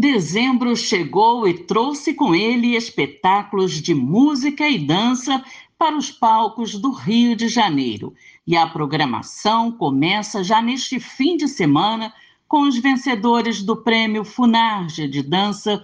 Dezembro chegou e trouxe com ele espetáculos de música e dança para os palcos do Rio de Janeiro. E a programação começa já neste fim de semana com os vencedores do Prêmio Funarge de Dança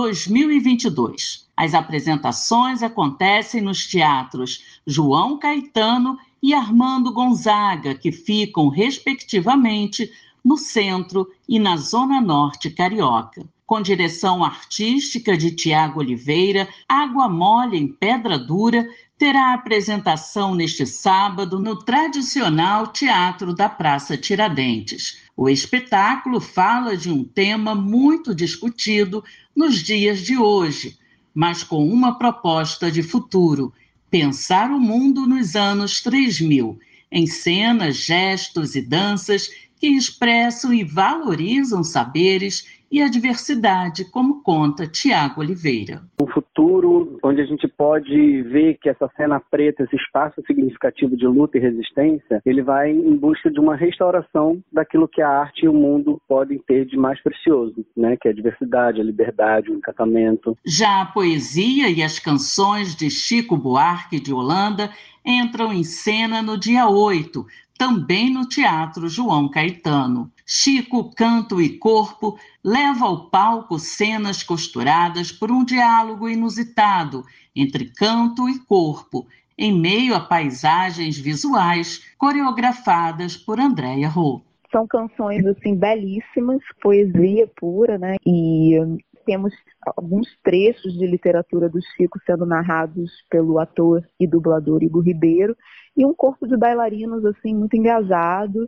2022. As apresentações acontecem nos teatros João Caetano e Armando Gonzaga, que ficam, respectivamente, no centro e na zona norte carioca. Com direção artística de Tiago Oliveira, Água Mole em Pedra Dura terá apresentação neste sábado no tradicional Teatro da Praça Tiradentes. O espetáculo fala de um tema muito discutido nos dias de hoje, mas com uma proposta de futuro: pensar o mundo nos anos 3000, em cenas, gestos e danças que expressam e valorizam saberes e a diversidade, como conta Tiago Oliveira. Um futuro onde a gente pode ver que essa cena preta, esse espaço significativo de luta e resistência, ele vai em busca de uma restauração daquilo que a arte e o mundo podem ter de mais precioso, né? Que é a diversidade, a liberdade, o encantamento. Já a poesia e as canções de Chico Buarque de Holanda entram em cena no dia 8, também no Teatro João Caetano. Chico, Canto e Corpo leva ao palco cenas costuradas por um diálogo inusitado entre canto e corpo, em meio a paisagens visuais coreografadas por Andréia Rô. São canções assim belíssimas, poesia pura, né? E temos alguns trechos de literatura do Chico sendo narrados pelo ator e dublador Igor Ribeiro, e um corpo de bailarinos assim muito engajado.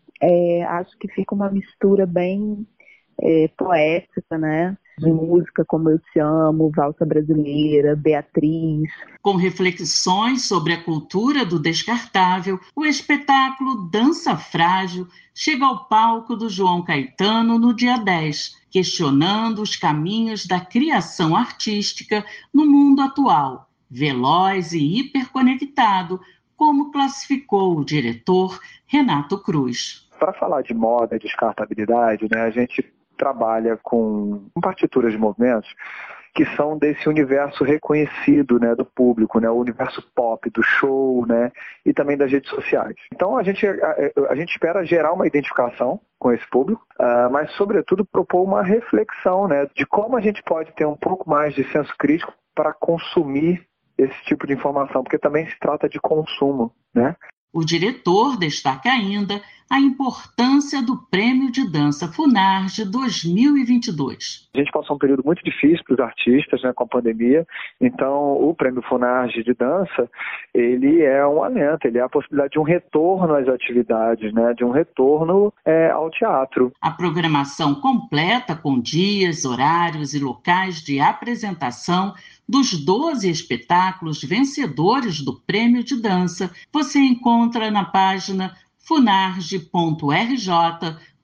Acho que fica uma mistura bem poética, né? De música como Eu Te Amo, Valsa Brasileira, Beatriz. Com reflexões sobre a cultura do descartável, o espetáculo Dança Frágil chega ao palco do João Caetano no dia 10, questionando os caminhos da criação artística no mundo atual, veloz e hiperconectado, como classificou o diretor Renato Cruz. Para falar de moda e descartabilidade, né, a gente trabalha com partituras de movimentos que são desse universo reconhecido, né, do público, né, o universo pop, do show, né, e também das redes sociais. Então a gente espera gerar uma identificação com esse público, mas sobretudo propor uma reflexão, né, de como a gente pode ter um pouco mais de senso crítico para consumir esse tipo de informação, porque também se trata de consumo, né? O diretor destaca ainda a importância do Prêmio de Dança Funarge 2022. A gente passou um período muito difícil para os artistas, né, com a pandemia, então o Prêmio Funarge de Dança, ele é um alento, ele é a possibilidade de um retorno às atividades, né, de um retorno ao teatro. A programação completa com dias, horários e locais de apresentação dos 12 espetáculos vencedores do Prêmio de Dança você encontra na página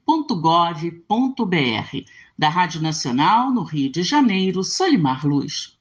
funarge.rj.gov.br. Da Rádio Nacional, no Rio de Janeiro, Solimar Luz.